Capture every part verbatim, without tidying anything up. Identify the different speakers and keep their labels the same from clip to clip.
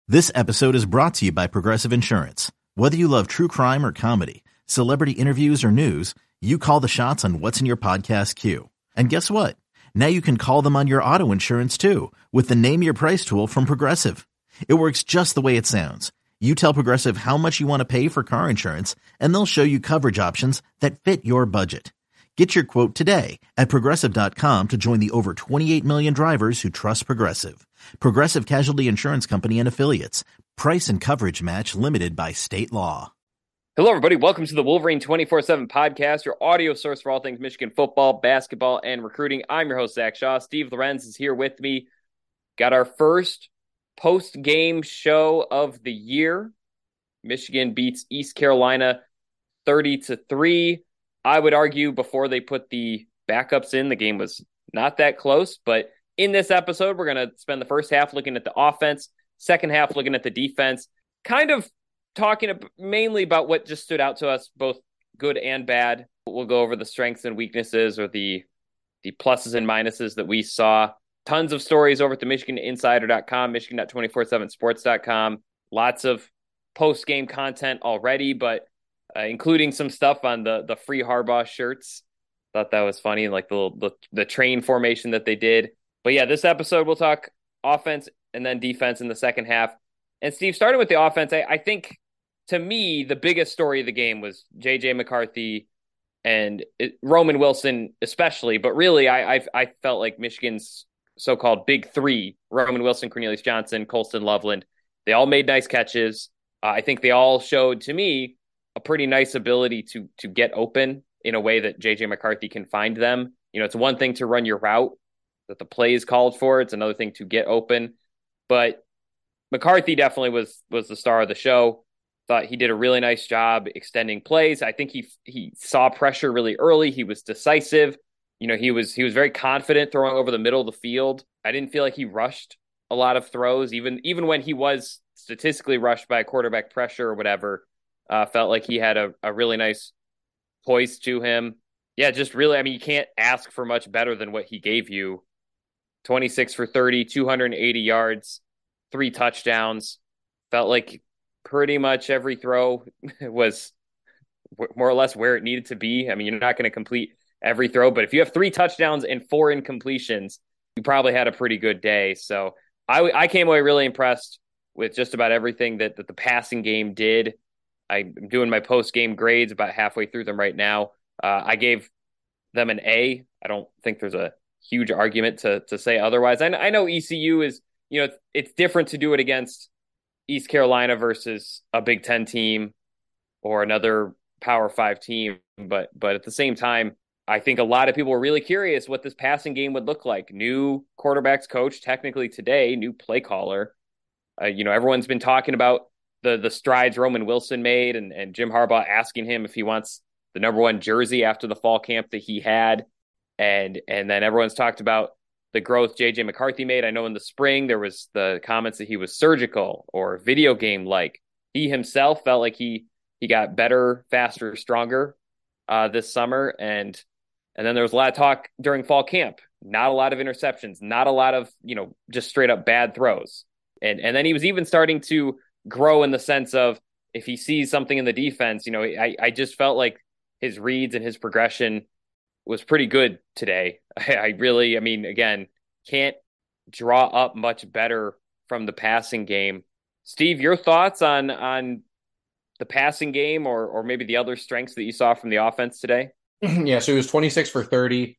Speaker 1: This episode is brought to you by Progressive Insurance. Whether you love true crime or comedy, celebrity interviews or news, you call the shots on what's in your podcast queue. And guess what? Now you can call them on your auto insurance too with the Name Your Price tool from Progressive. It works just the way it sounds. You tell Progressive how much you want to pay for car insurance, and they'll show you coverage options that fit your budget. Get your quote today at Progressive dot com to join the over twenty-eight million drivers who trust Progressive. Progressive Casualty Insurance Company and Affiliates. Price and coverage match limited by state law.
Speaker 2: Hello, everybody. Welcome to the Wolverine twenty-four seven podcast, your audio source for all things Michigan football, basketball, and recruiting. I'm your host, Zach Shaw. Steve Lorenz is here with me. Got our first post-game show of the year. Michigan beats East Carolina thirty to three. I would argue before they put the backups in, the game was not that close. But in this episode, we're going to spend the first half looking at the offense, second half looking at the defense, kind of talking mainly about what just stood out to us, both good and bad. We'll go over the strengths and weaknesses or the the pluses and minuses that we saw. Tons of stories over at the Michigan Insider dot com, Michigan dot two forty-seven sports dot com. Lots of post-game content already, but Uh, including some stuff on the the free Harbaugh shirts. Thought that was funny, like the, the the train formation that they did. But yeah, this episode we'll talk offense and then defense in the second half. And Steve, starting with the offense, I, I think to me the biggest story of the game was J J McCarthy and it, Roman Wilson especially. But really, I, I I felt like Michigan's so-called big three: Roman Wilson, Cornelius Johnson, Colston Loveland. They all made nice catches. Uh, I think they all showed to me a pretty nice ability to to get open in a way that J J McCarthy can find them. You know, it's one thing to run your route that the play is called for. It's another thing to get open. But McCarthy definitely was was the star of the show. Thought he did a really nice job extending plays. I think he he saw pressure really early. He was decisive. You know, he was he was very confident throwing over the middle of the field. I didn't feel like he rushed a lot of throws, even even when he was statistically rushed by a quarterback pressure or whatever. Uh, felt like he had a, a really nice poise to him. Yeah, just really, I mean, you can't ask for much better than what he gave you. twenty-six for thirty, two hundred eighty yards, three touchdowns. Felt like pretty much every throw was more or less where it needed to be. I mean, you're not going to complete every throw, but if you have three touchdowns and four incompletions, you probably had a pretty good day. So I, I came away really impressed with just about everything that, that the passing game did. I'm doing my post-game grades, about halfway through them right now. Uh, I gave them an A. I don't think there's a huge argument to to say otherwise. I, I know E C U is, you know, it's, it's different to do it against East Carolina versus a Big Ten team or another Power Five team. But but at the same time, I think a lot of people were really curious what this passing game would look like. New quarterbacks coach technically today, new play caller. Uh, you know, everyone's been talking about the the strides Roman Wilson made and, and Jim Harbaugh asking him if he wants the number one jersey after the fall camp that he had. And and then everyone's talked about the growth J J McCarthy made. I know in the spring there was the comments that he was surgical or video game like. He himself felt like he he got better, faster, stronger uh, this summer. And and then there was a lot of talk during fall camp. Not a lot of interceptions, not a lot of, you know, just straight up bad throws. And and then he was even starting to grow in the sense of if he sees something in the defense, you know, I, I just felt like his reads and his progression was pretty good today. I, I really, I mean, again, can't draw up much better from the passing game. Steve, your thoughts on on the passing game or or maybe the other strengths that you saw from the offense today?
Speaker 3: Yeah, so he was twenty-six for thirty,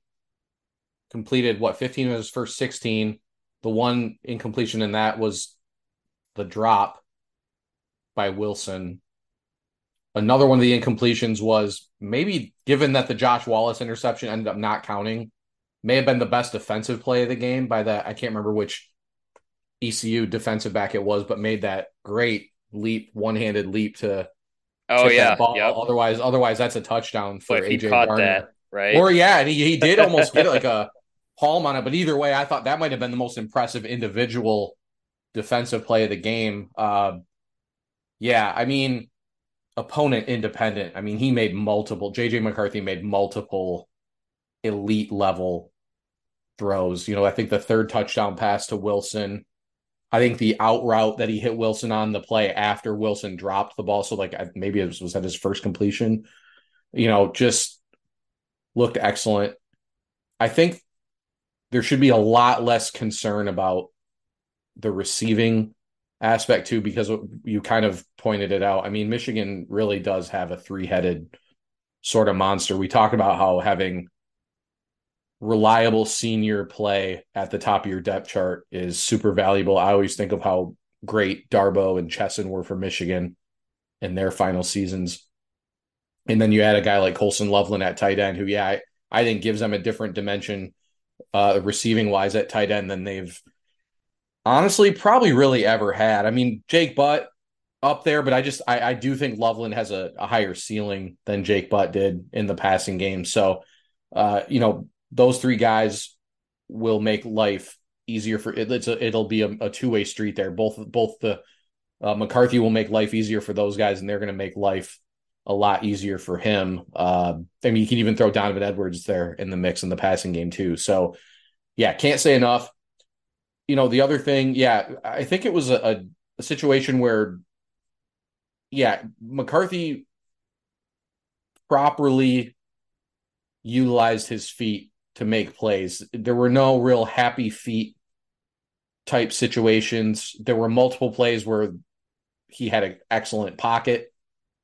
Speaker 3: completed, what, fifteen of his first sixteen. The one incompletion in that was the drop by Wilson. Another one of the incompletions was maybe, given that the Josh Wallace interception ended up not counting, may have been the best defensive play of the game by that. I can't remember which E C U defensive back it was, but made that great leap, one-handed leap to
Speaker 2: oh yeah,
Speaker 3: that ball.
Speaker 2: Yep.
Speaker 3: Otherwise, otherwise that's a touchdown for
Speaker 2: but if
Speaker 3: A J
Speaker 2: he caught
Speaker 3: Garner.
Speaker 2: That, right?
Speaker 3: Or yeah, and he, he did almost get like a palm on it. But either way, I thought that might have been the most impressive individual defensive play of the game. Uh, yeah, I mean, opponent independent. I mean, he made multiple. J J McCarthy made multiple elite level throws. You know, I think the third touchdown pass to Wilson I think the out route that he hit Wilson on, the play after Wilson dropped the ball, so like maybe it was, was that his first completion, you know, just looked excellent. I think there should be a lot less concern about the receiving aspect too, because you kind of pointed it out. I mean, Michigan really does have a three-headed sort of monster. We talk about how having reliable senior play at the top of your depth chart is super valuable. I always think of how great Darboh and Chesson were for Michigan in their final seasons. And then you add a guy like Colson Loveland at tight end, who, yeah, I, I think gives them a different dimension uh, receiving wise at tight end than they've honestly probably really ever had. I mean, Jake Butt up there, but I just, I, I do think Loveland has a, a higher ceiling than Jake Butt did in the passing game. So, uh, you know, those three guys will make life easier for it. It's a, it'll be a, a two-way street there. Both, both the uh, McCarthy will make life easier for those guys, and they're going to make life a lot easier for him. Uh, I mean, you can even throw Donovan Edwards there in the mix in the passing game too. So yeah, can't say enough. You know, the other thing, yeah, I think it was a, a, a situation where, yeah, McCarthy properly utilized his feet to make plays. There were no real happy feet type situations. There were multiple plays where he had an excellent pocket,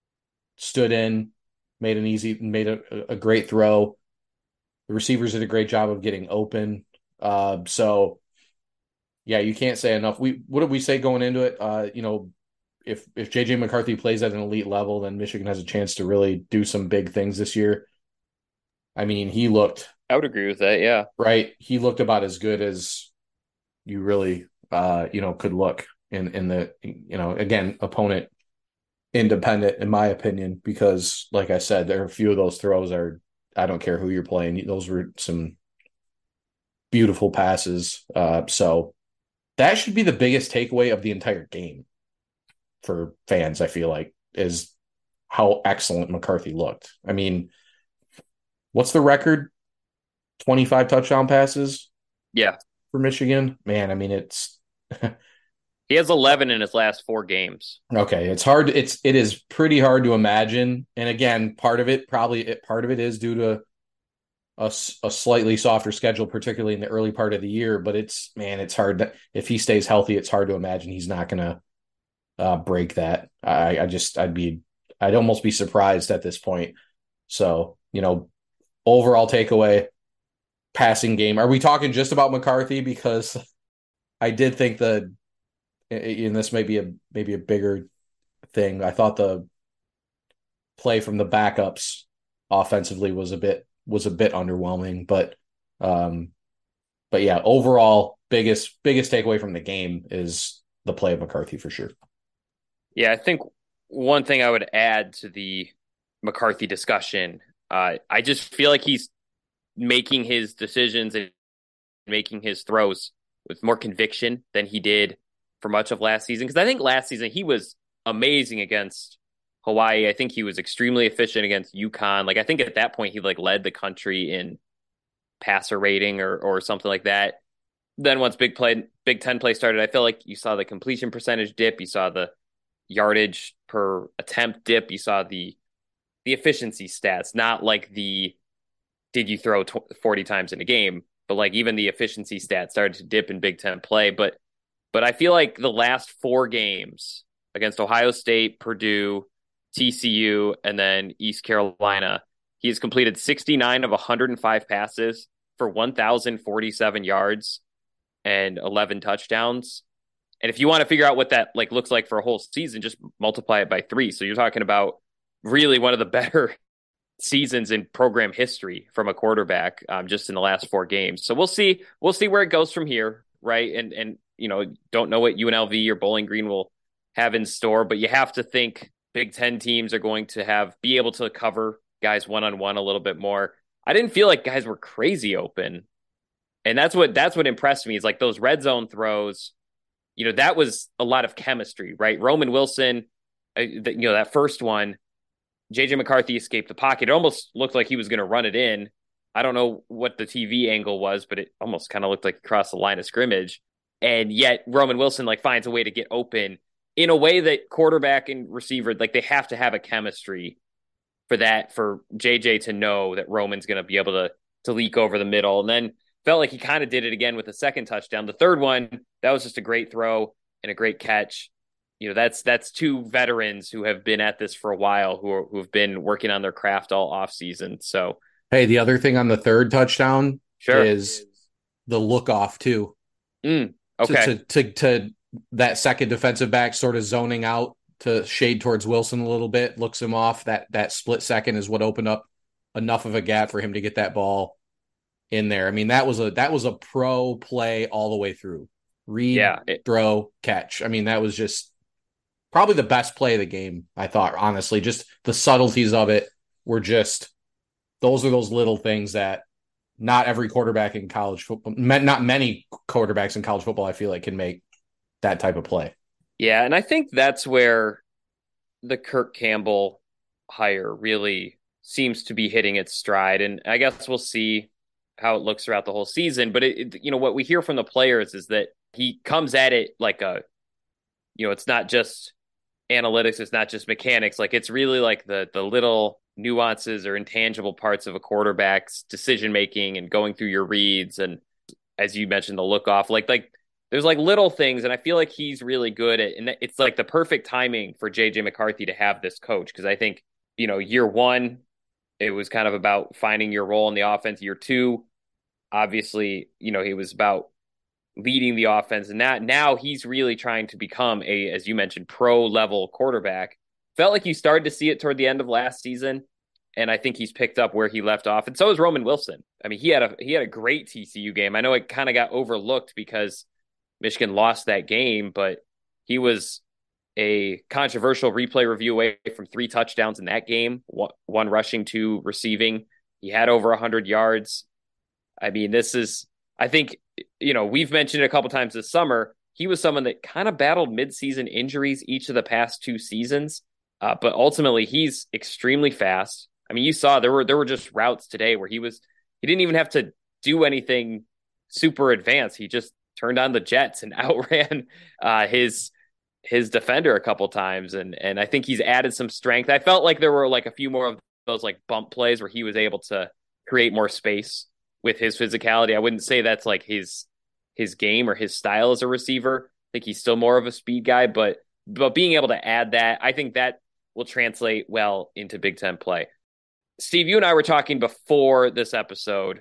Speaker 3: stood in, made an easy, made a, a great throw. The receivers did a great job of getting open. Uh, so, yeah, you can't say enough. We what did we say going into it? Uh, you know, if if J J McCarthy plays at an elite level, then Michigan has a chance to really do some big things this year. I mean, he looked.
Speaker 2: I would agree with that. Yeah,
Speaker 3: right. He looked about as good as you really, uh, you know, could look in in the, you know, again, opponent independent, in my opinion, because like I said, there are a few of those throws are, I don't care who you're playing. Those were some beautiful passes. Uh, so that should be the biggest takeaway of the entire game for fans, I feel like, is how excellent McCarthy looked. I mean, what's the record? twenty-five touchdown passes?
Speaker 2: Yeah.
Speaker 3: For Michigan? Man, I mean, it's
Speaker 2: he has eleven in his last four games.
Speaker 3: Okay, it's hard. It's it is pretty hard to imagine. And again, part of it probably it, part of it is due to a, a slightly softer schedule, particularly in the early part of the year. But it's man, it's hard to, if he stays healthy, it's hard to imagine he's not going to uh, break that. I, I just I'd be I'd almost be surprised at this point. So you know, overall takeaway, passing game. Are we talking just about McCarthy? Because I did think the and this may be a maybe a bigger thing. I thought the play from the backups offensively was a bit was a bit underwhelming, but um, but yeah, overall biggest biggest takeaway from the game is the play of McCarthy for sure.
Speaker 2: Yeah, I think one thing I would add to the McCarthy discussion, uh, I just feel like he's making his decisions and making his throws with more conviction than he did for much of last season. Because I think last season he was amazing against Hawaii. I think he was extremely efficient against UConn. Like I think at that point he like led the country in passer rating or or something like that. Then once Big Play Big Ten play started, I felt like you saw the completion percentage dip, you saw the yardage per attempt dip, you saw the the efficiency stats, not like the did you throw forty times in a game, but like even the efficiency stats started to dip in Big Ten play. But but I feel like the last four games against Ohio State, Purdue, T C U, and then East Carolina, he has completed sixty-nine of one hundred five passes for one thousand forty-seven yards and eleven touchdowns. And if you want to figure out what that like looks like for a whole season, just multiply it by three. So you're talking about really one of the better seasons in program history from a quarterback um, just in the last four games. So we'll see. We'll see where it goes from here, right? And and you know, don't know what U N L V or Bowling Green will have in store, but you have to think Big Ten teams are going to have be able to cover guys one on one a little bit more. I didn't feel like guys were crazy open, and that's what that's what impressed me is like those red zone throws. You know, that was a lot of chemistry, right? Roman Wilson, uh, the, you know, that first one, J J McCarthy escaped the pocket. It almost looked like he was going to run it in. I don't know what the T V angle was, but it almost kind of looked like he crossed the line of scrimmage. And yet Roman Wilson like finds a way to get open in a way that quarterback and receiver, like they have to have a chemistry for that, for J J to know that Roman's going to be able to, to leak over the middle. And then felt like he kind of did it again with the second touchdown. The third one, that was just a great throw and a great catch. You know, that's, that's two veterans who have been at this for a while, who are, who have been working on their craft all off season. So,
Speaker 3: hey, the other thing on the third touchdown
Speaker 2: sure.
Speaker 3: is the look off too.
Speaker 2: Mm, okay.
Speaker 3: To, to, to, to that second defensive back sort of zoning out to shade towards Wilson a little bit, looks him off. That that split second is what opened up enough of a gap for him to get that ball in there. I mean, that was a that was a pro play all the way through. Read,
Speaker 2: yeah, it,
Speaker 3: throw, catch. I mean, that was just probably the best play of the game, I thought, honestly. Just the subtleties of it were just, those are those little things that not every quarterback in college football, not many quarterbacks in college football, I feel like, can make that type of play.
Speaker 2: Yeah, and I think that's where the Kirk Campbell hire really seems to be hitting its stride. And I guess we'll see how it looks throughout the whole season. But, it, it, you know, what we hear from the players is that he comes at it like a, you know, it's not just analytics, it's not just mechanics. Like, it's really like the the little nuances or intangible parts of a quarterback's decision-making and going through your reads. And as you mentioned, the look off, like, like, there's like little things, and I feel like he's really good at, and it's like the perfect timing for J J McCarthy to have this coach. Cause I think, you know, year one, it was kind of about finding your role in the offense. Year two, obviously, you know, he was about leading the offense, and that now he's really trying to become a, as you mentioned, pro level quarterback. Felt like you started to see it toward the end of last season. And I think he's picked up where he left off. And so is Roman Wilson. I mean, he had a, he had a great T C U game. I know it kind of got overlooked because Michigan lost that game, but he was a controversial replay review away from three touchdowns in that game, one rushing, two receiving. He had over one hundred yards. I mean, this is, I think, you know, we've mentioned it a couple times this summer. He was someone that kind of battled midseason injuries each of the past two seasons, uh, but ultimately he's extremely fast. I mean, you saw there were there were just routes today where he was, he didn't even have to do anything super advanced. He just turned on the jets and outran uh, his his defender a couple times, and and I think he's added some strength. I felt like there were like a few more of those like bump plays where he was able to create more space with his physicality. I wouldn't say that's like his his game or his style as a receiver. I think he's still more of a speed guy, but but being able to add that, I think that will translate well into Big Ten play. Steve, you and I were talking before this episode.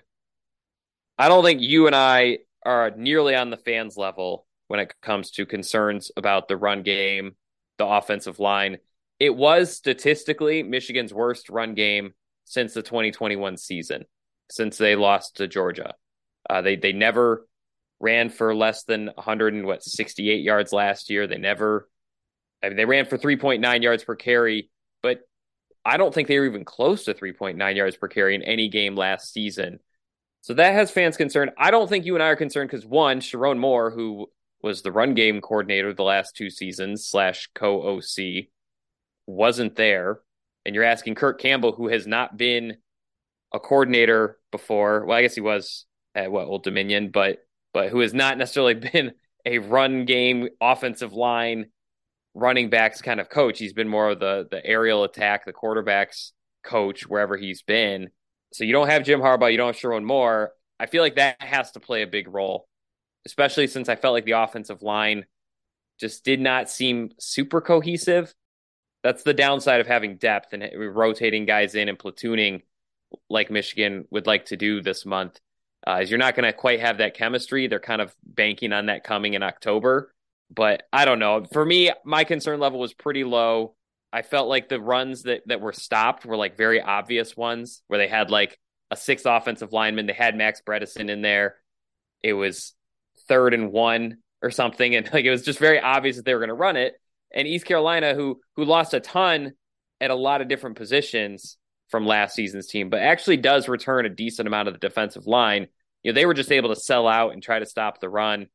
Speaker 2: I don't think you and I are nearly on the fans level when it comes to concerns about the run game, the offensive line. It was statistically Michigan's worst run game since the twenty twenty-one season, since they lost to Georgia. Uh, they they never ran for less than one hundred sixty-eight yards last year. They never, I mean, they ran for three point nine yards per carry, but I don't think they were even close to three point nine yards per carry in any game last season. So that has fans concerned. I don't think you and I are concerned because, one, Sharon Moore, who was the run game coordinator the last two seasons slash co-O C, wasn't there. And you're asking Kirk Campbell, who has not been a coordinator before. Well, I guess he was at what, Old Dominion, but but who has not necessarily been a run game, offensive line, running backs kind of coach. He's been more of the the aerial attack, the quarterback's coach wherever he's been. So you don't have Jim Harbaugh, you don't have Sharon Moore. I feel like that has to play a big role, especially since I felt like the offensive line just did not seem super cohesive. That's the downside of having depth and rotating guys in and platooning like Michigan would like to do this month. Uh, is you're not going to quite have that chemistry. They're kind of banking on that coming in October. But I don't know. For me, my concern level was pretty low. I felt like the runs that, that were stopped were like very obvious ones where they had like a sixth offensive lineman. They had Max Bredesen in there. It was third and one or something. And like, it was just very obvious that they were going to run it. And East Carolina, who, who lost a ton at a lot of different positions from last season's team, but actually does return a decent amount of the defensive line. You know, they were just able to sell out and try to stop the run.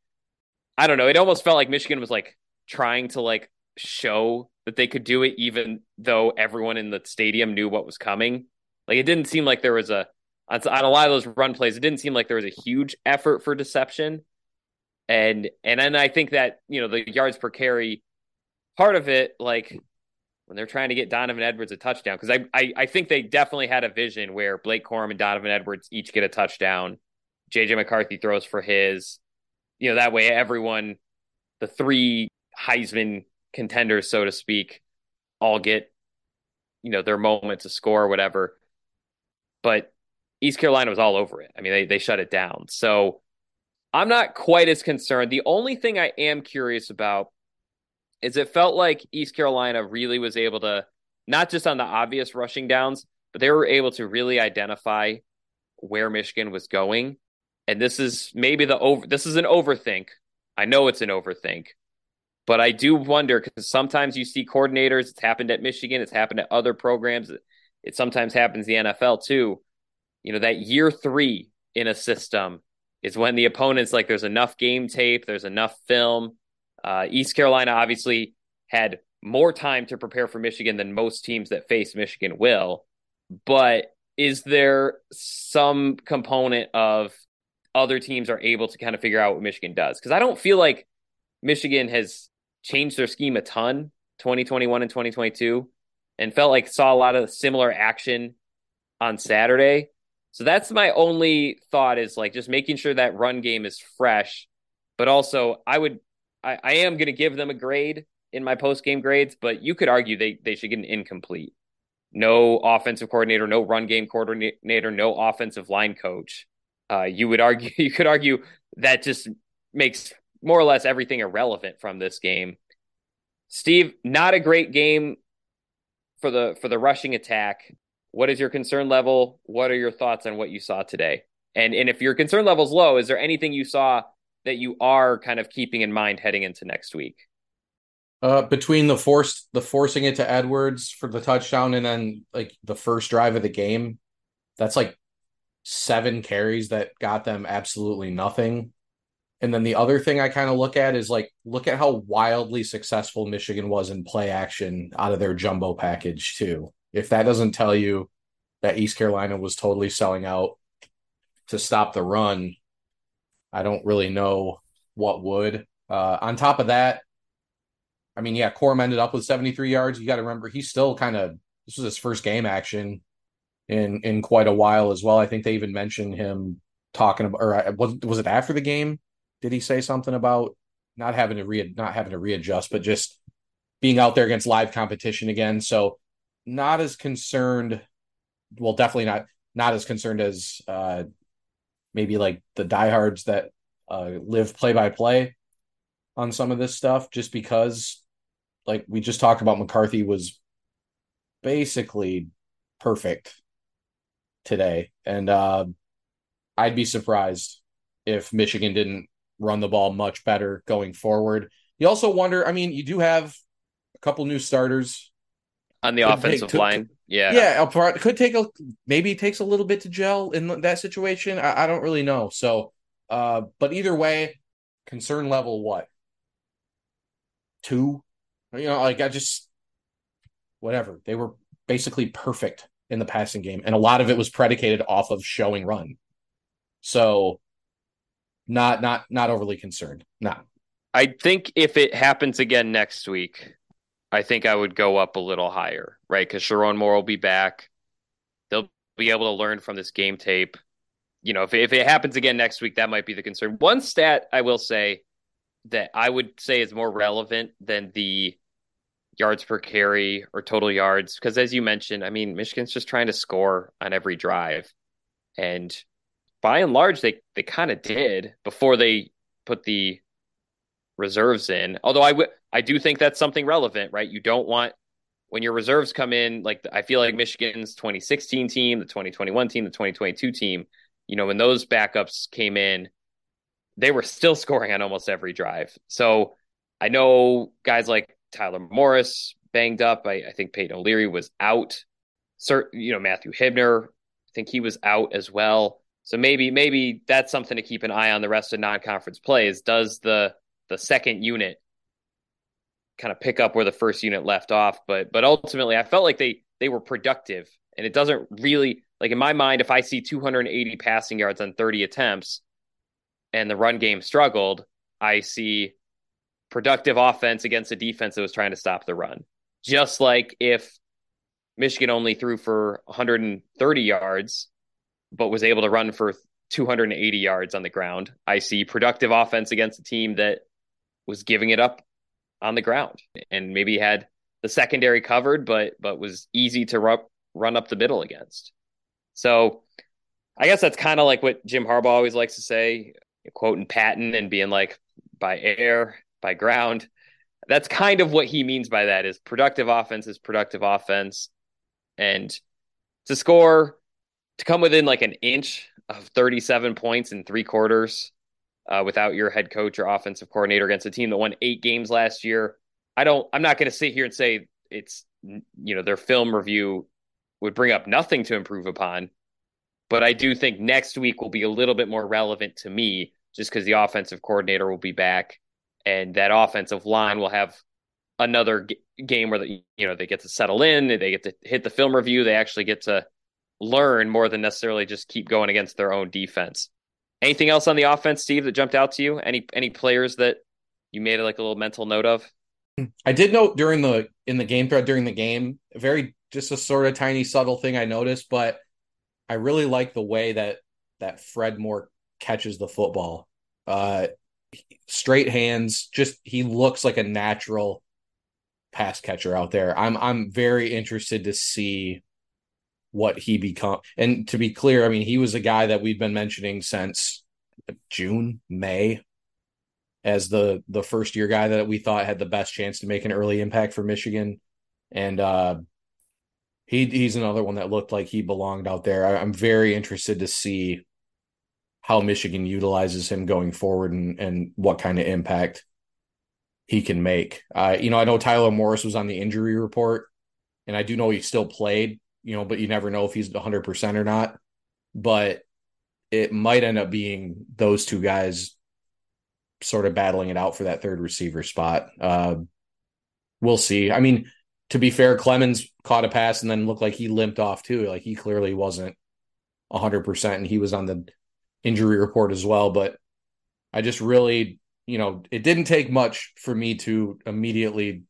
Speaker 2: I don't know. It almost felt like Michigan was like trying to like show that they could do it, even though everyone in the stadium knew what was coming. Like, it didn't seem like there was a, on a lot of those run plays, it didn't seem like there was a huge effort for deception. And and then I think that, you know, the yards per carry part of it, like when they're trying to get Donovan Edwards a touchdown, because I, I I think they definitely had a vision where Blake Corum and Donovan Edwards each get a touchdown. J J McCarthy throws for his. You know, that way everyone, the three Heisman contenders, so to speak, all get, you know, their moment to score or whatever. But East Carolina was all over it. I mean, they they shut it down. So I'm not quite as concerned. The only thing I am curious about is it felt like East Carolina really was able to, not just on the obvious rushing downs, but they were able to really identify where Michigan was going. And this is maybe the over, this is an overthink. I know it's an overthink, but I do wonder because sometimes you see coordinators, it's happened at Michigan, it's happened at other programs. It, it sometimes happens in the N F L too. You know, that year three in a system is when the opponent's like, there's enough game tape, there's enough film. Uh, East Carolina obviously had more time to prepare for Michigan than most teams that face Michigan will. But is there some component of other teams are able to kind of figure out what Michigan does? Because I don't feel like Michigan has changed their scheme a ton, twenty twenty-one and twenty twenty-two, and felt like saw a lot of similar action on Saturday. So that's my only thought, is like just making sure that run game is fresh. But also, I would, I, I am going to give them a grade in my post game grades, but you could argue they they should get an incomplete. No offensive coordinator, no run game coordinator, no offensive line coach. Uh, you would argue, you could argue that just makes more or less everything irrelevant from this game. Steve, not a great game for the for the rushing attack. What is your concern level? What are your thoughts on what you saw today? And and if your concern level is low, is there anything you saw that you are kind of keeping in mind heading into next week?
Speaker 3: Uh, between the forced the forcing it to Edwards for the touchdown and then like the first drive of the game, that's like seven carries that got them absolutely nothing. And then the other thing I kind of look at is like, look at how wildly successful Michigan was in play action out of their jumbo package too. If that doesn't tell you that East Carolina was totally selling out to stop the run, I don't really know what would. Uh, on top of that, I mean, yeah, Corum ended up with seventy-three yards. You got to remember, he's still kind of, this was his first game action in in quite a while as well. I think they even mentioned him talking about, or was, was it after the game? Did he say something about not having to re not having to readjust, but just being out there against live competition again? So not as concerned. Well, definitely not not as concerned as uh, maybe like the diehards that uh, live play by play on some of this stuff, just because, like we just talked about, McCarthy was basically perfect today, and uh, I'd be surprised if Michigan didn't run the ball much better going forward. You also wonder, I mean, you do have a couple new starters
Speaker 2: on the offensive
Speaker 3: take,
Speaker 2: line.
Speaker 3: To,
Speaker 2: yeah.
Speaker 3: Yeah. It could take a, maybe it takes a little bit to gel in that situation. I, I don't really know. So, uh, but either way, concern level, what? Two? You know, like I just, whatever. They were basically perfect in the passing game. And a lot of it was predicated off of showing run. So, Not not not overly concerned. No.
Speaker 2: I think if it happens again next week, I think I would go up a little higher, right? Because Sherrone Moore will be back. They'll be able to learn from this game tape. You know, if if it happens again next week, that might be the concern. One stat I will say that I would say is more relevant than the yards per carry or total yards, because as you mentioned, I mean, Michigan's just trying to score on every drive. And by and large, they, they kind of did before they put the reserves in. Although I, w- I do think that's something relevant, right? You don't want, when your reserves come in, like I feel like Michigan's twenty sixteen team, the twenty twenty-one team, the twenty twenty-two team, you know, when those backups came in, they were still scoring on almost every drive. So I know guys like Tyler Morris banged up. I, I think Peyton O'Leary was out. Cert, you know, Matthew Hibner, I think he was out as well. So maybe maybe that's something to keep an eye on the rest of non-conference plays. Does the the second unit kind of pick up where the first unit left off? But but ultimately, I felt like they they were productive, and it doesn't really, like in my mind, if I see two hundred eighty passing yards on thirty attempts, and the run game struggled, I see productive offense against a defense that was trying to stop the run. Just like if Michigan only threw for one hundred thirty yards, but was able to run for two hundred eighty yards on the ground, I see productive offense against a team that was giving it up on the ground and maybe had the secondary covered, but but was easy to ru- run up the middle against. So I guess that's kind of like what Jim Harbaugh always likes to say, quoting Patton and being like, by air, by ground. That's kind of what he means by that, is productive offense is productive offense. And to score, to come within like an inch of thirty-seven points in three quarters uh, without your head coach or offensive coordinator against a team that won eight games last year, I don't, I'm not going to sit here and say it's, you know, their film review would bring up nothing to improve upon. But I do think next week will be a little bit more relevant to me just because the offensive coordinator will be back and that offensive line will have another g- game where the, you know, they get to settle in, they get to hit the film review, they actually get to learn more than necessarily just keep going against their own defense. Anything else on the offense, Steve, that jumped out to you? Any any players that you made like a little mental note of?
Speaker 3: I did note during the in the game thread during the game, very just a sort of tiny subtle thing I noticed, but I really like the way that that Fred Moore catches the football. Uh, straight hands, just he looks like a natural pass catcher out there. I'm I'm very interested to see what he become. And to be clear, I mean, he was a guy that we've been mentioning since June, May, as the the first year guy that we thought had the best chance to make an early impact for Michigan. And uh, he he's another one that looked like he belonged out there. I, I'm very interested to see how Michigan utilizes him going forward and, and what kind of impact he can make. Uh, you know, I know Tyler Morris was on the injury report, and I do know he still played, you know, but you never know if he's one hundred percent or not. But it might end up being those two guys sort of battling it out for that third receiver spot. Uh, we'll see. I mean, to be fair, Clemens caught a pass and then looked like he limped off too. Like he clearly wasn't one hundred percent, and he was on the injury report as well. But I just really, you know, it didn't take much for me to immediately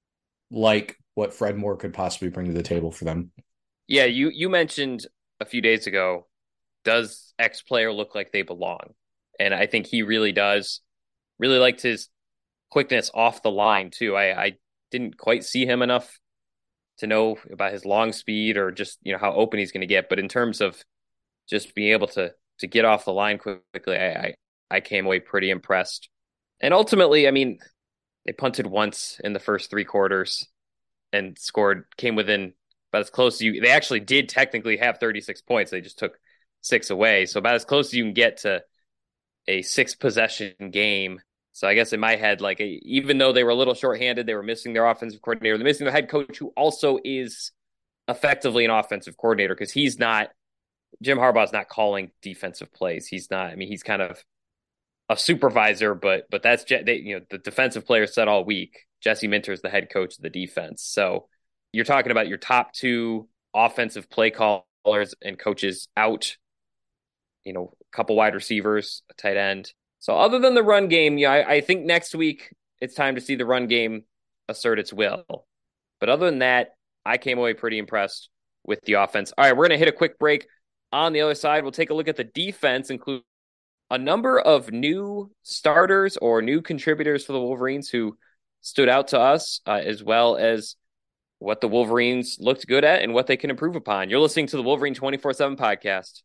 Speaker 3: like what Fred Moore could possibly bring to the table for them.
Speaker 2: Yeah, you you mentioned a few days ago, does X player look like they belong? And I think he really does. Really liked his quickness off the line too. I, I didn't quite see him enough to know about his long speed or just, you know, how open he's going to get. But in terms of just being able to to get off the line quickly, I, I I came away pretty impressed. And ultimately, I mean, they punted once in the first three quarters and scored, came within about as close as you, they actually did technically have thirty-six points. They just took six away. So about as close as you can get to a six possession game. So I guess in my head, like, even though they were a little shorthanded, they were missing their offensive coordinator, they're missing their head coach, who also is effectively an offensive coordinator, because he's not, Jim Harbaugh's not calling defensive plays. He's not, I mean, he's kind of a supervisor, but but that's, they, you know, the defensive players said all week, Jesse Minter is the head coach of the defense. So you're talking about your top two offensive play callers and coaches out, you know, a couple wide receivers, a tight end. So other than the run game, yeah, I, I think next week it's time to see the run game assert its will. But other than that, I came away pretty impressed with the offense. All right, we're going to hit a quick break. On the other side, we'll take a look at the defense, include a number of new starters or new contributors for the Wolverines who stood out to us, uh, as well as what the Wolverines looked good at and what they can improve upon. You're listening to the Wolverine twenty-four seven podcast.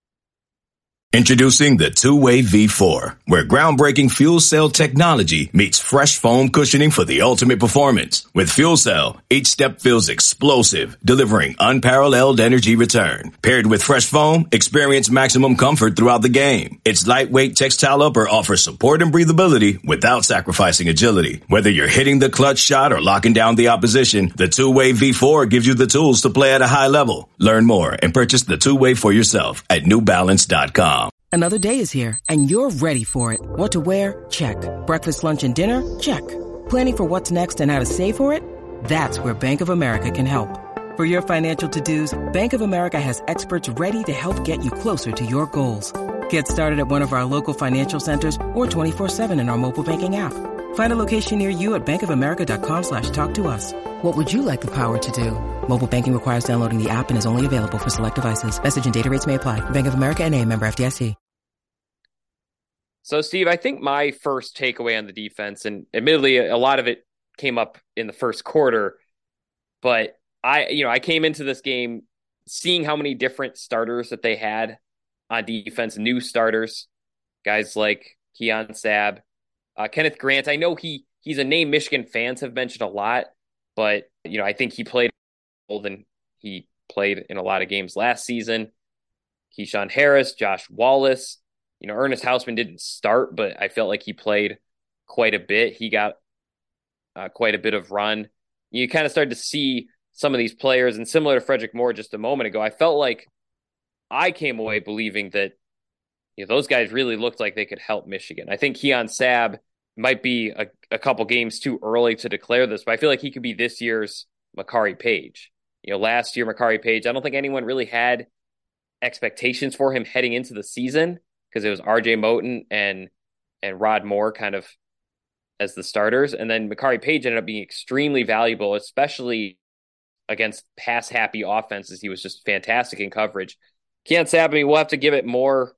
Speaker 4: Introducing the two-way V four, where groundbreaking fuel cell technology meets fresh foam cushioning for the ultimate performance. With Fuel Cell, each step feels explosive, delivering unparalleled energy return. Paired with fresh foam, experience maximum comfort throughout the game. Its lightweight textile upper offers support and breathability without sacrificing agility. Whether you're hitting the clutch shot or locking down the opposition, the two-way V four gives you the tools to play at a high level. Learn more and purchase the two-way for yourself at new balance dot com.
Speaker 5: Another day is here, and you're ready for it. What to wear? Check. Breakfast, lunch, and dinner? Check. Planning for what's next and how to save for it? That's where Bank of America can help. For your financial to-dos, Bank of America has experts ready to help get you closer to your goals. Get started at one of our local financial centers or twenty-four seven in our mobile banking app. Find a location near you at bankofamerica.com slash talk to us. What would you like the power to do? Mobile banking requires downloading the app and is only available for select devices. Message and data rates may apply. Bank of America N A, member F D I C.
Speaker 2: So, Steve, I think my first takeaway on the defense, and admittedly, a lot of it came up in the first quarter, but I, you know, I came into this game seeing how many different starters that they had on defense, new starters, guys like Keon Sabb, uh, Kenneth Grant. I know he he's a name Michigan fans have mentioned a lot, but you know, I think he played more than he played in a lot of games last season. Keyshawn Harris, Josh Wallace, you know, Ernest Hausman didn't start, but I felt like he played quite a bit. He got uh, quite a bit of run. You kind of started to see some of these players, and similar to Frederick Moore just a moment ago, I felt like I came away believing that you know, those guys really looked like they could help Michigan. I think Keon Sabb might be a, a couple games too early to declare this, but I feel like he could be this year's Makari Page. You know, last year, Makari Page, I don't think anyone really had expectations for him heading into the season because it was R J Moten and and Rod Moore kind of as the starters. And then Makari Page ended up being extremely valuable, especially against pass-happy offenses. He was just fantastic in coverage. Keon Sabb, I mean, we'll have to give it more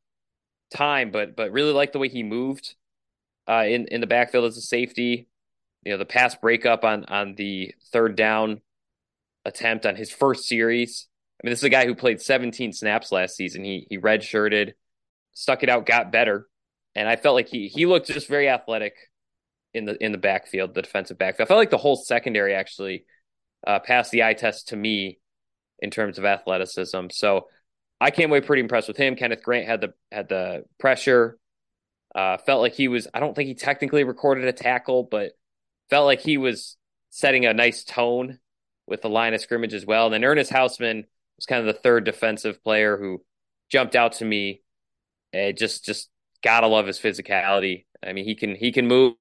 Speaker 2: time, but but really like the way he moved uh, in, in the backfield as a safety. You know, the pass breakup on, on the third down attempt on his first series. I mean, this is a guy who played seventeen snaps last season. He he redshirted, stuck it out, got better. And I felt like he he looked just very athletic in the in the backfield, the defensive backfield. I felt like the whole secondary actually uh, passed the eye test to me in terms of athleticism. So I came away pretty impressed with him. Kenneth Grant had the had the pressure. Uh, felt like he was, I don't think he technically recorded a tackle, but felt like he was setting a nice tone with the line of scrimmage as well. And then Ernest Hausman was kind of the third defensive player who jumped out to me. And just just gotta love his physicality. I mean, he can he can move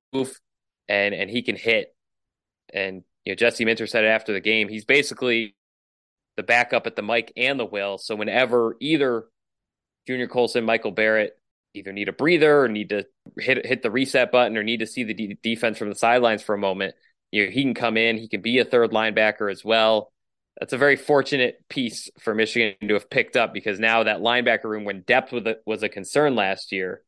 Speaker 2: and and he can hit. And you know, Jesse Minter said it after the game. He's basically the backup at the mic and the will. So whenever either Junior Colson, Michael Barrett either need a breather or need to hit hit the reset button or need to see the d- defense from the sidelines for a moment, you know, he can come in. He can be a third linebacker as well. That's a very fortunate piece for Michigan to have picked up, because now that linebacker room, when depth was a, was a concern last year,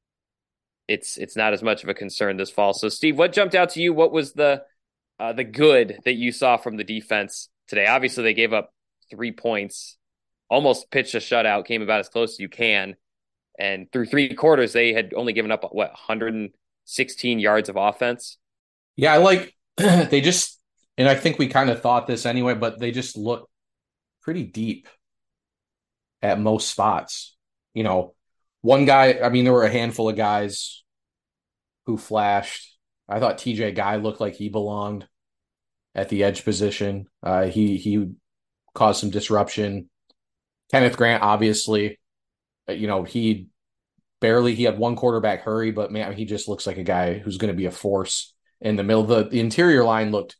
Speaker 2: it's it's not as much of a concern this fall. So, Steve, what jumped out to you? What was the uh, the good that you saw from the defense today? Obviously, they gave up three points, almost pitched a shutout, came about as close as you can. And through three quarters, they had only given up, what, one hundred sixteen yards of offense?
Speaker 3: Yeah, I like, they just, and I think we kind of thought this anyway, but they just look pretty deep at most spots. You know, one guy, I mean, there were a handful of guys who flashed. I thought T J Guy looked like he belonged at the edge position. Uh, he, he caused some disruption. Kenneth Grant, obviously, you know, he barely, he had one quarterback hurry, but man, he just looks like a guy who's going to be a force in the middle. The, the interior line looked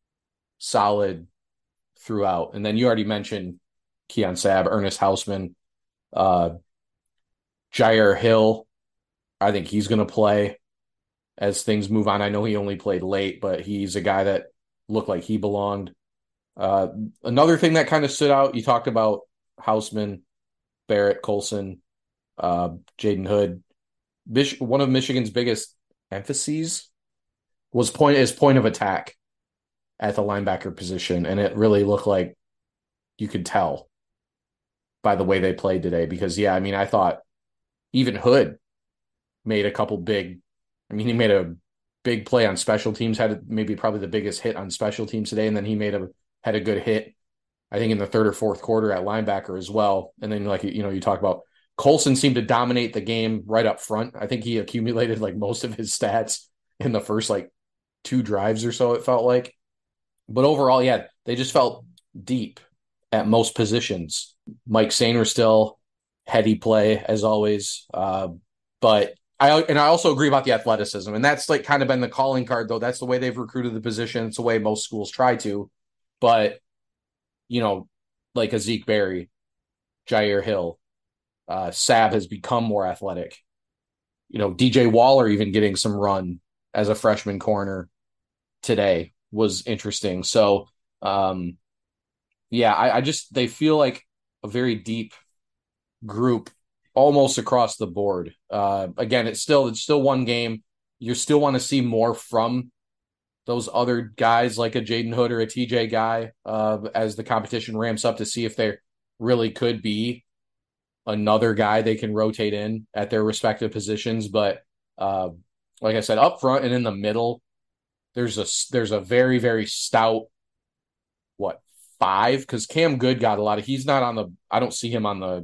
Speaker 3: solid throughout. And then you already mentioned Keon Sabb, Ernest Hausman, uh, Jair Hill. I think he's going to play as things move on. I know he only played late, but he's a guy that looked like he belonged. Uh, another thing that kind of stood out, you talked about Hausman, Barrett, Colson, uh, Jaden Hood. Mich- one of Michigan's biggest emphases was point is point of attack at the linebacker position, and it really looked like you could tell by the way they played today. Because yeah, I mean, I thought even Hood made a couple big. I mean, he made a big play on special teams, had maybe probably the biggest hit on special teams today, and then he made a had a good hit, I think, in the third or fourth quarter at linebacker as well. And then, like, you know, you talk about Colson seemed to dominate the game right up front. I think he accumulated like most of his stats in the first like two drives or so, it felt like. But overall, yeah, they just felt deep at most positions. Mike Sainer still heady play as always. Uh, but I, and I also agree about the athleticism, and that's like kind of been the calling card though. That's the way they've recruited the position. It's the way most schools try to, but you know, like a Zeke Berry, Jair Hill, Uh, Sab has become more athletic. You know, D J Waller even getting some run as a freshman corner today was interesting. So, um, yeah, I, I just, they feel like a very deep group almost across the board. Uh, again, it's still, it's still one game. You still want to see more from those other guys like a Jaden Hood or a T J guy uh, as the competition ramps up to see if they really could be another guy they can rotate in at their respective positions. But uh, like I said, up front and in the middle, there's a there's a very, very stout, what, five? Because Cam Good got a lot of, he's not on the, I don't see him on the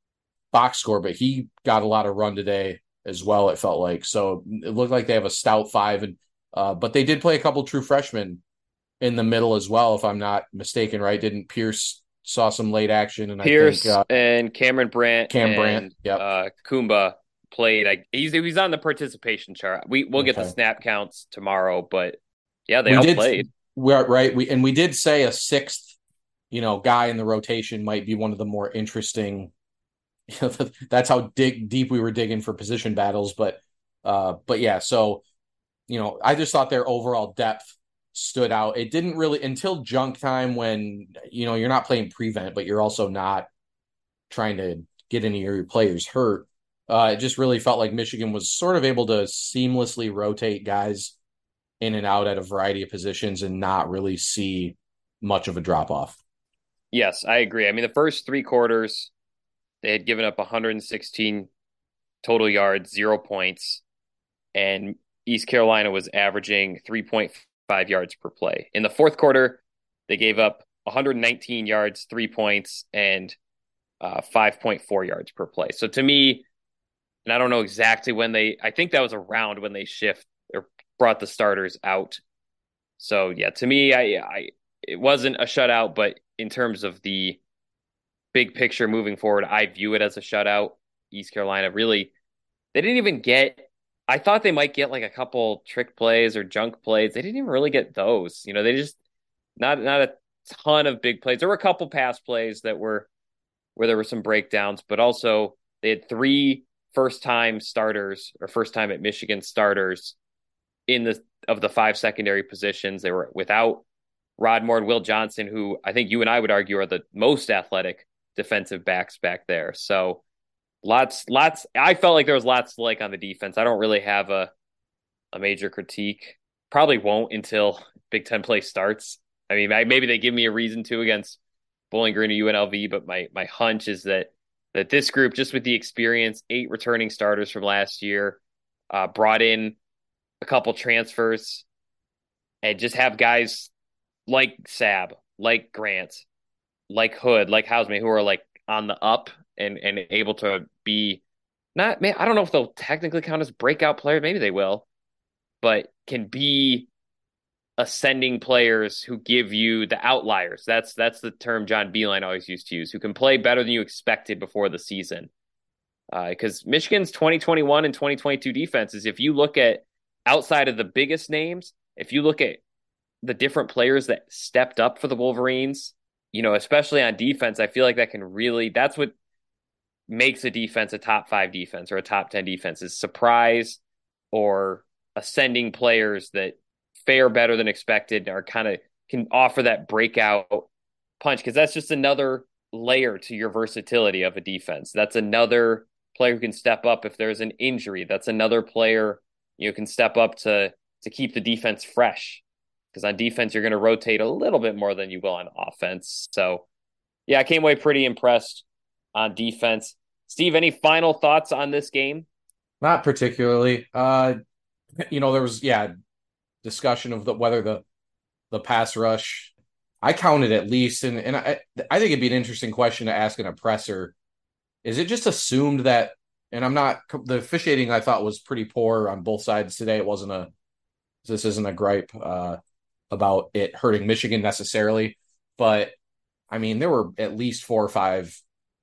Speaker 3: box score, but he got a lot of run today as well, it felt like. So it looked like they have a stout five. And uh, but they did play a couple true freshmen in the middle as well, if I'm not mistaken, right? Didn't Pierce saw some late action? And
Speaker 2: Pierce
Speaker 3: I think, uh,
Speaker 2: and Cameron Brandt
Speaker 3: Cam
Speaker 2: and
Speaker 3: Brandt, yep.
Speaker 2: uh, Kumba played. I, he's he's on the participation chart. We we'll get
Speaker 3: Okay.
Speaker 2: the snap counts tomorrow, but yeah, they
Speaker 3: we
Speaker 2: all
Speaker 3: did,
Speaker 2: played.
Speaker 3: We're right. We and we did say a sixth, you know, guy in the rotation might be one of the more interesting. You know, that's how dig deep we were digging for position battles. But uh, but yeah, so you know, I just thought their overall depth stood out. It didn't really until junk time when, you know, you're not playing prevent, but you're also not trying to get any of your players hurt. Uh, it just really felt like Michigan was sort of able to seamlessly rotate guys in and out at a variety of positions and not really see much of a drop off.
Speaker 2: Yes, I agree. I mean, the first three quarters, they had given up one hundred sixteen total yards, zero points, and East Carolina was averaging three point five yards per play. In the fourth quarter, they gave up one hundred nineteen yards, three points, and uh, five point four yards per play. So to me, and I don't know exactly when they, I think that was around when they shift or brought the starters out. So yeah, to me, I, I it wasn't a shutout, but in terms of the big picture moving forward, I view it as a shutout. East Carolina really, they didn't even get, I thought they might get like a couple trick plays or junk plays. They didn't even really get those. You know, they just, not not a ton of big plays. There were a couple pass plays that were, where there were some breakdowns, but also they had three first-time starters or first-time at Michigan starters in the of the five secondary positions. They were without Rod Moore and Will Johnson, who I think you and I would argue are the most athletic defensive backs back there. So lots, lots. I felt like there was lots to like on the defense. I don't really have a a major critique. Probably won't until Big Ten play starts. I mean, maybe they give me a reason to against Bowling Green or U N L V, but my my hunch is that that this group, just with the experience, eight returning starters from last year, uh, brought in a couple transfers, and just have guys like Sab, like Grant, like Hood, like Hausman, who are like on the up and and able to be not, man, I don't know if they'll technically count as breakout players. Maybe they will, but can be ascending players who give you the outliers. That's that's the term John Beilein always used to use, who can play better than you expected before the season. Because uh, Michigan's twenty twenty-one and twenty twenty-two defenses, if you look at outside of the biggest names, if you look at the different players that stepped up for the Wolverines, you know, especially on defense, I feel like that can really, that's what makes a defense a top five defense or a top ten defense, is surprise or ascending players that fare better than expected, or kind of can offer that breakout punch, because that's just another layer to your versatility of a defense. That's another player who can step up if there's an injury. That's another player you can step up to to keep the defense fresh, because on defense you're going to rotate a little bit more than you will on offense. So yeah, I came away pretty impressed on defense. Steve, any final thoughts on this game?
Speaker 3: Not particularly. Uh, you know, there was yeah. discussion of the whether the the pass rush, I counted at least, and and I I think it'd be an interesting question to ask an oppressor. Is it just assumed that, and I'm not, the officiating I thought was pretty poor on both sides today. It wasn't a, this isn't a gripe uh, about it hurting Michigan necessarily, but I mean, there were at least four or five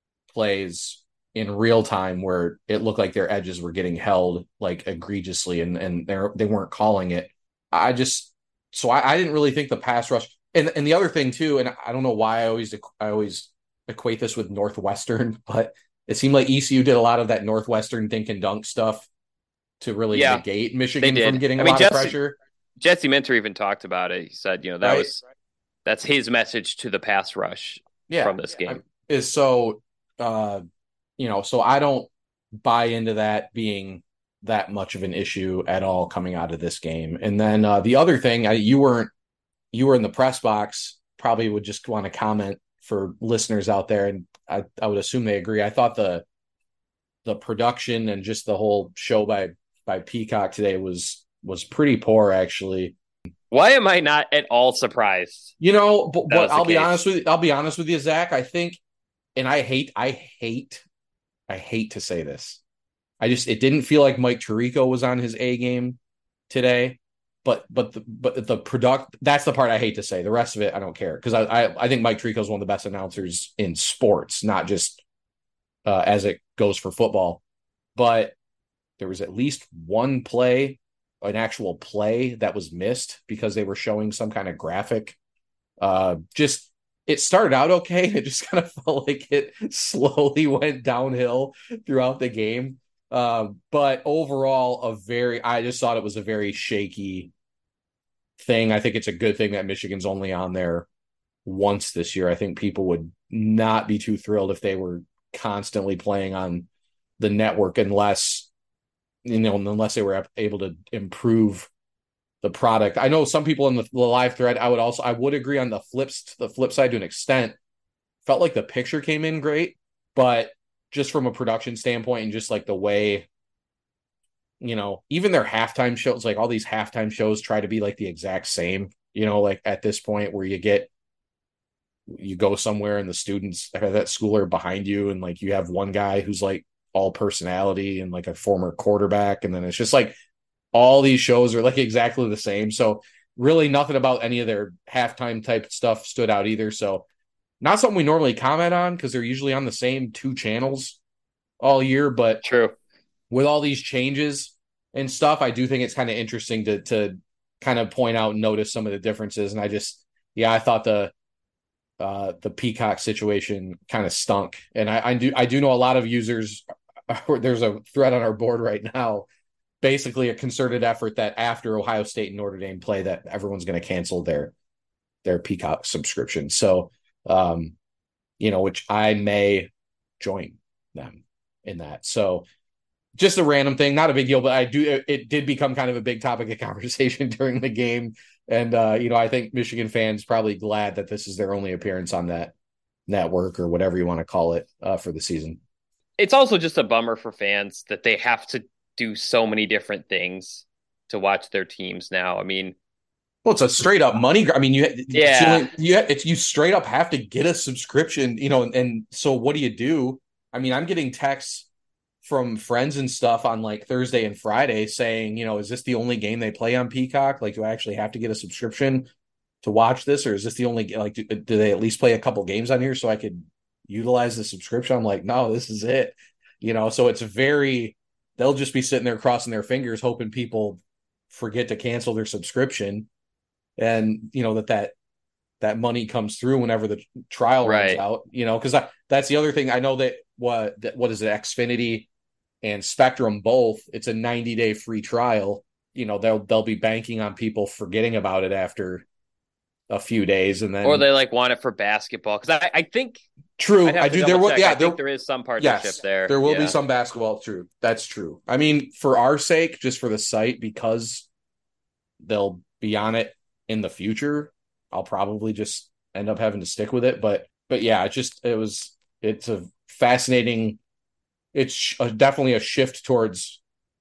Speaker 3: plays in real time where it looked like their edges were getting held like egregiously, and and they they weren't calling it. I just, so I, I didn't really think the pass rush, and and the other thing too, and I don't know why I always I always equate this with Northwestern, but it seemed like E C U did a lot of that Northwestern dink and dunk stuff to really
Speaker 2: Yeah,
Speaker 3: negate Michigan
Speaker 2: they did.
Speaker 3: from getting a
Speaker 2: I mean,
Speaker 3: lot
Speaker 2: Jesse,
Speaker 3: of pressure.
Speaker 2: Jesse Minter even talked about it. He said, you know, that
Speaker 3: Right.
Speaker 2: was that's his message to the pass rush
Speaker 3: Yeah.
Speaker 2: from this game.
Speaker 3: I- Is so, uh, you know, so I don't buy into that being that much of an issue at all coming out of this game. And then uh, the other thing, I, you weren't, you were in the press box, probably would just want to comment for listeners out there. And I, I would assume they agree. I thought the, the production and just the whole show by, by Peacock today was, was pretty poor, actually.
Speaker 2: Why am I not at all surprised?
Speaker 3: You know, but, but I'll be
Speaker 2: case.
Speaker 3: honest with you. I'll be honest with you, Zach. I think, and I hate, I hate, I hate to say this. I just, it didn't feel like Mike Tirico was on his A game today, but, but, the, but the product, that's the part I hate to say. The rest of it, I don't care. Cause I, I, I think Mike Tirico is one of the best announcers in sports, not just uh, as it goes for football, but there was at least one play, an actual play that was missed because they were showing some kind of graphic. Uh, just, it started out okay. And it just kind of felt like it slowly went downhill throughout the game. Uh, but overall, a very, I just thought it was a very shaky thing. I think it's a good thing that Michigan's only on there once this year. I think people would not be too thrilled if they were constantly playing on the network unless, you know, unless they were able to improve the product. I know some people in the, the live thread, I would also, I would agree on the flips, the flip side to an extent. Felt like the picture came in great, but just from a production standpoint and just like the way, you know, even their halftime shows, like all these halftime shows try to be like the exact same, you know, like at this point where you get, you go somewhere and the students at that school are behind you and like you have one guy who's like all personality and like a former quarterback. And then it's just like all these shows are like exactly the same. So really nothing about any of their halftime type stuff stood out either. So not something we normally comment on because they're usually on the same two channels all year. But
Speaker 2: true,
Speaker 3: with all these changes and stuff, I do think it's kind of interesting to to kind of point out and notice some of the differences. And I just, yeah, I thought the uh, the Peacock situation kind of stunk. And I, I do I do know a lot of users. There's a thread on our board right now, basically a concerted effort that after Ohio State and Notre Dame play, that everyone's going to cancel their their Peacock subscription. So. Um, you know, which I may join them in that. So just a random thing, not a big deal, but I do, it, it did become kind of a big topic of conversation during the game. And, uh, you know, I think Michigan fans probably glad that this is their only appearance on that network or whatever you want to call it uh, for the season.
Speaker 2: It's also just a bummer for fans that they have to do so many different things to watch their teams now. I mean,
Speaker 3: well, it's a straight up money. I mean, you,
Speaker 2: yeah,
Speaker 3: you, it's, you straight up have to get a subscription, you know, and, and so what do you do? I mean, I'm getting texts from friends and stuff on like Thursday and Friday saying, you know, is this the only game they play on Peacock? Like, do I actually have to get a subscription to watch this? Or is this the only, like, do, do they at least play a couple games on here so I could utilize the subscription? I'm like, no, this is it. You know, so it's very, they'll just be sitting there crossing their fingers, hoping people forget to cancel their subscription. And, you know, that, that, that money comes through whenever the trial
Speaker 2: right.
Speaker 3: runs out, you know, because that's the other thing. I know that what, that, what is it, Xfinity and Spectrum both, it's a ninety day free trial. You know, they'll, they'll be banking on people forgetting about it after a few days. And then,
Speaker 2: or they like want it for basketball. Cause I, I think
Speaker 3: true. I do. There will, yeah,
Speaker 2: I
Speaker 3: there,
Speaker 2: think there is some partnership
Speaker 3: yes,
Speaker 2: there.
Speaker 3: There will
Speaker 2: yeah.
Speaker 3: be some basketball. True. That's true. I mean, for our sake, just for the site, because they'll be on it in the future, I'll probably just end up having to stick with it. But, but yeah, it just, it was, it's a fascinating, it's a, definitely a shift towards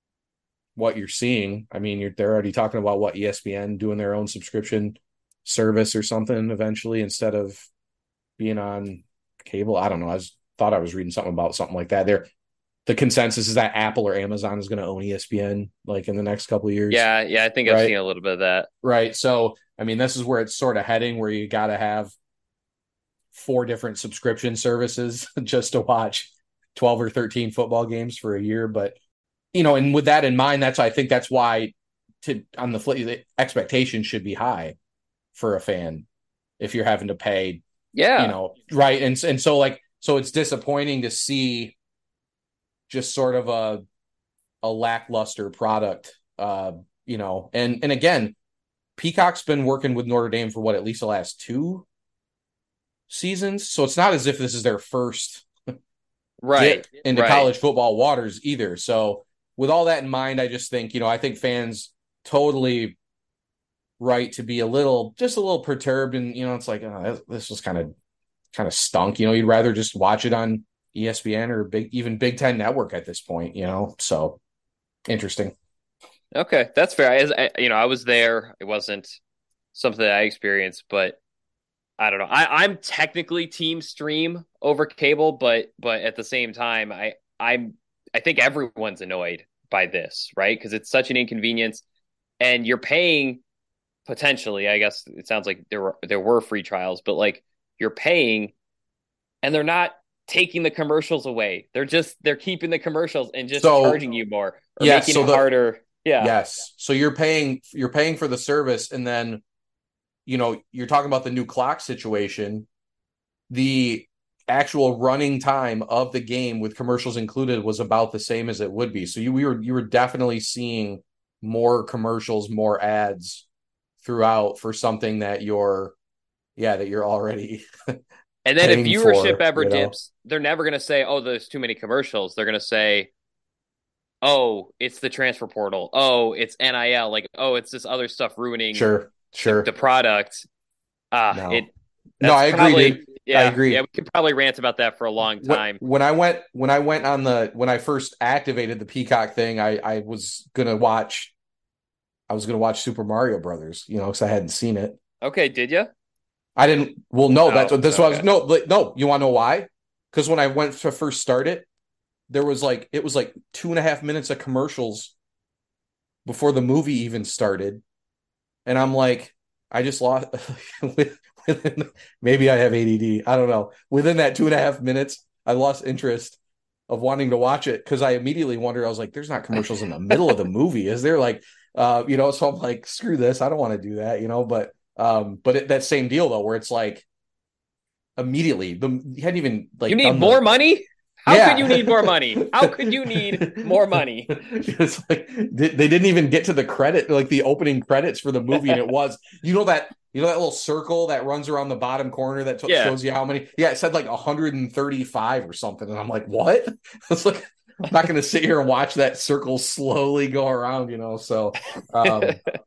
Speaker 3: what you're seeing. I mean, you're, they're already talking about what E S P N doing their own subscription service or something eventually instead of being on cable. I don't know. I was, thought I was reading something about something like that. There, the consensus is that Apple or Amazon is going to own E S P N like in the next couple of years.
Speaker 2: Yeah, yeah, I think I've
Speaker 3: right?
Speaker 2: seen a little bit of that.
Speaker 3: Right. So, I mean, this is where it's sort of heading, where you got to have four different subscription services just to watch twelve or thirteen football games for a year. But, you know, and with that in mind, that's, I think that's why to on the flip, the expectation should be high for a fan if you're having to pay,
Speaker 2: yeah,
Speaker 3: you know, right. And, and so like, so it's disappointing to see just sort of a a lackluster product. Uh, you know, and and again, Peacock's been working with Notre Dame for what, at least the last two seasons. So it's not as if this is their first
Speaker 2: right
Speaker 3: dip into
Speaker 2: right.
Speaker 3: college football waters either. So with all that in mind, I just think, you know, I think fans totally right to be a little, just a little perturbed. And, you know, it's like, oh, this was kind of, kind of stunk. You know, you'd rather just watch it on E S P N or big, even Big Ten Network at this point, you know? So interesting.
Speaker 2: Okay. That's fair. I, I, you know, I was there. It wasn't something that I experienced, but I don't know. I, I'm technically team stream over cable, but, but at the same time, I, I'm, I think everyone's annoyed by this, right? Because it's such an inconvenience, and you're paying potentially. I guess it sounds like there were there were free trials, but like you're paying, and they're not taking the commercials away. They're just they're keeping the commercials and just
Speaker 3: so,
Speaker 2: charging you more or
Speaker 3: yeah,
Speaker 2: making
Speaker 3: so
Speaker 2: it
Speaker 3: the,
Speaker 2: harder. Yeah.
Speaker 3: Yes. So you're paying you're paying for the service, and then, you know, you're talking about the new clock situation. The actual running time of the game with commercials included was about the same as it would be. So you we were you were definitely seeing more commercials, more ads throughout for something that you're yeah, that you're already
Speaker 2: And then if viewership
Speaker 3: for,
Speaker 2: ever
Speaker 3: you know?
Speaker 2: dips, they're never going to say, "Oh, there's too many commercials." They're going to say, "Oh, it's the transfer portal. Oh, it's N I L. Like, oh, it's this other stuff ruining
Speaker 3: Sure, sure.
Speaker 2: the, the product." Ah,
Speaker 3: no.
Speaker 2: it
Speaker 3: No, I
Speaker 2: probably,
Speaker 3: agree. Dude.
Speaker 2: Yeah,
Speaker 3: I agree.
Speaker 2: Yeah, we could probably rant about that for a long time.
Speaker 3: When, when I went, when I went on the, when I first activated the Peacock thing, I, I was gonna watch, I was gonna watch Super Mario Brothers, you know, because I hadn't seen it.
Speaker 2: Okay, did you?
Speaker 3: I didn't. Well, no,
Speaker 2: Oh,
Speaker 3: that's what this
Speaker 2: okay.
Speaker 3: was. No, no. You want to know why? Because when I went to first start it, there was like it was like two and a half minutes of commercials before the movie even started, and I'm like, I just lost. within, maybe I have A D D. I don't know. Within that two and a half minutes, I lost interest of wanting to watch it because I immediately wondered. I was like, "There's not commercials in the middle of the movie, is there?" Like, uh, you know. So I'm like, "Screw this! I don't want to do that," you know. But, um, but it, that same deal though, where it's like immediately the you hadn't even like
Speaker 2: you need
Speaker 3: done
Speaker 2: more
Speaker 3: the,
Speaker 2: money. How
Speaker 3: yeah.
Speaker 2: could you need more money? How could you need more money?
Speaker 3: It's like they didn't even get to the credit, like the opening credits for the movie, and it was you know that you know that little circle that runs around the bottom corner that t-
Speaker 2: Yeah.
Speaker 3: shows you how many. Yeah, it said like one hundred thirty-five or something, and I'm like, what? It's like I'm not going to sit here and watch that circle slowly go around, you know. So um,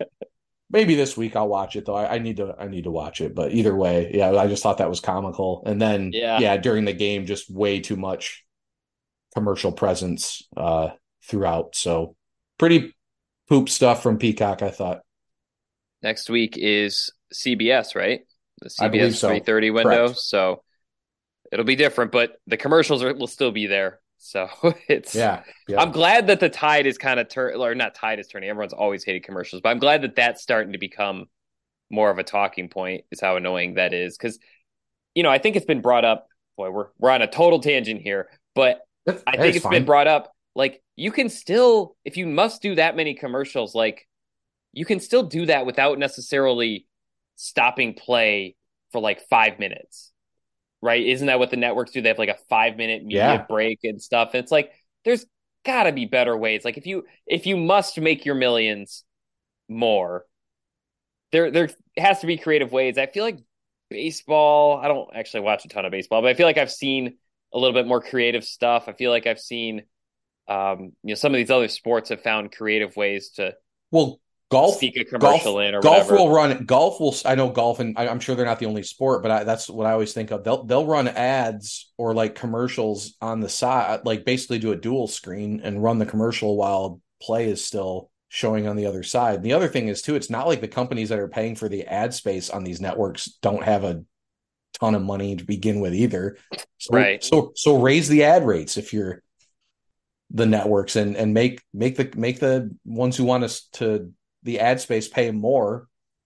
Speaker 3: maybe this week I'll watch it though. I, I need to I need to watch it, but either way, yeah, I just thought that was comical. And then
Speaker 2: Yeah.
Speaker 3: yeah, during the game, just way too much commercial presence uh throughout. So pretty poop stuff from Peacock, I thought.
Speaker 2: Next week is C B S, right? The
Speaker 3: I
Speaker 2: C B
Speaker 3: believe
Speaker 2: S
Speaker 3: so.
Speaker 2: three thirty window.
Speaker 3: Correct.
Speaker 2: So it'll be different, but the commercials are, will still be there. So it's
Speaker 3: Yeah, yeah.
Speaker 2: I'm glad that the tide is kind of turn or not tide is turning. Everyone's always hated commercials, but I'm glad that that's starting to become more of a talking point. Is how annoying that is because you know I think it's been brought up. Boy, we're we're on a total tangent here, but
Speaker 3: That's,
Speaker 2: I think it's
Speaker 3: fine.
Speaker 2: been brought up. Like you can still, if you must do that many commercials, like you can still do that without necessarily stopping play for like five minutes. Right? Isn't that what the networks do? They have like a five minute media
Speaker 3: Yeah.
Speaker 2: break and stuff. And it's like, there's gotta be better ways. Like if you, if you must make your millions more, there, there has to be creative ways. I feel like baseball, I don't actually watch a ton of baseball, but I feel like I've seen a little bit more creative stuff. I feel like I've seen, um, you know, some of these other sports have found creative ways to
Speaker 3: Well, golf,
Speaker 2: sneak a commercial
Speaker 3: golf,
Speaker 2: in or
Speaker 3: golf
Speaker 2: whatever.
Speaker 3: will run. Golf will. I know golf, and I, I'm sure they're not the only sport, but I, that's what I always think of. They'll they'll run ads or like commercials on the side, like basically do a dual screen and run the commercial while play is still showing on the other side. And the other thing is too, it's not like the companies that are paying for the ad space on these networks don't have a ton of money to begin with either. So,
Speaker 2: Right.
Speaker 3: So so raise the ad rates if you're the networks and and make make the make the ones who want us to the ad space pay more,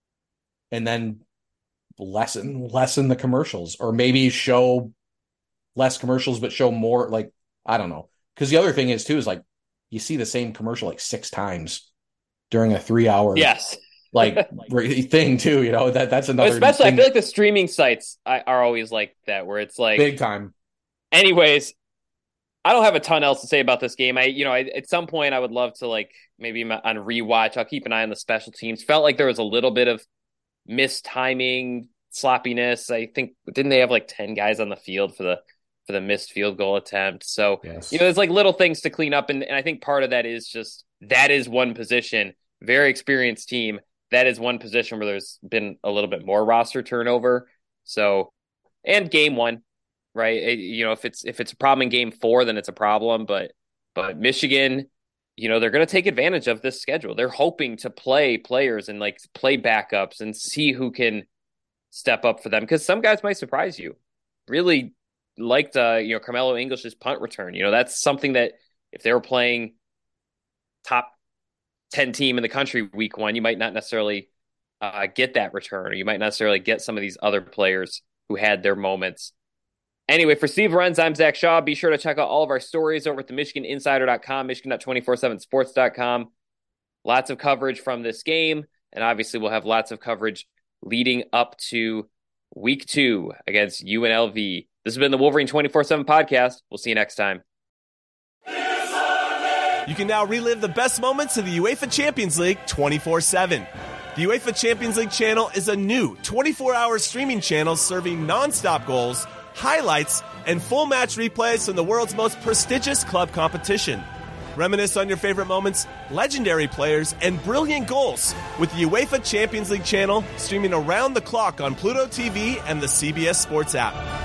Speaker 3: and then lessen lessen the commercials, or maybe show less commercials but show more. Like I don't know, because the other thing is too is like you see the same commercial like six times during a three hour
Speaker 2: Yes.
Speaker 3: like thing too. You know that that's another.
Speaker 2: Especially,
Speaker 3: thing
Speaker 2: I feel like the streaming sites are always like that, where it's like,
Speaker 3: big time.
Speaker 2: anyways, I don't have a ton else to say about this game. I, you know, I, at some point I would love to like maybe on rewatch. I'll keep an eye on the special teams. Felt like there was a little bit of missed timing, sloppiness. I think didn't they have like ten guys on the field for the for the missed field goal attempt? So
Speaker 3: Yes.
Speaker 2: you know, there's like little things to clean up, and, and I think part of that is just that is one position, very experienced team. That is one position where there's been a little bit more roster turnover. So and game one. Right. It, you know, if it's if it's a problem in game four, then it's a problem. But but Michigan, you know, they're going to take advantage of this schedule. They're hoping to play players and like play backups and see who can step up for them, because some guys might surprise you. Really liked, uh, you know, Carmelo English's punt return. You know, that's something that if they were playing top ten team in the country week one, you might not necessarily uh, get that return, or you might not necessarily get some of these other players who had their moments. Anyway, for Steve Lorenz, I'm Zach Shaw. Be sure to check out all of our stories over at the Michigan Insider dot com, Michigan dot two four seven sports dot com. Lots of coverage from this game, and obviously we'll have lots of coverage leading up to week two against U N L V. This has been the Wolverine twenty-four seven podcast. We'll see you next time.
Speaker 6: You can now relive the best moments of the UEFA Champions League twenty-four seven. The UEFA Champions League channel is a new twenty-four hour streaming channel serving non-stop goals, highlights, and full match replays from the world's most prestigious club competition. Reminisce on your favorite moments, legendary players, and brilliant goals with the UEFA Champions League channel streaming around the clock on Pluto T V and the C B S Sports app.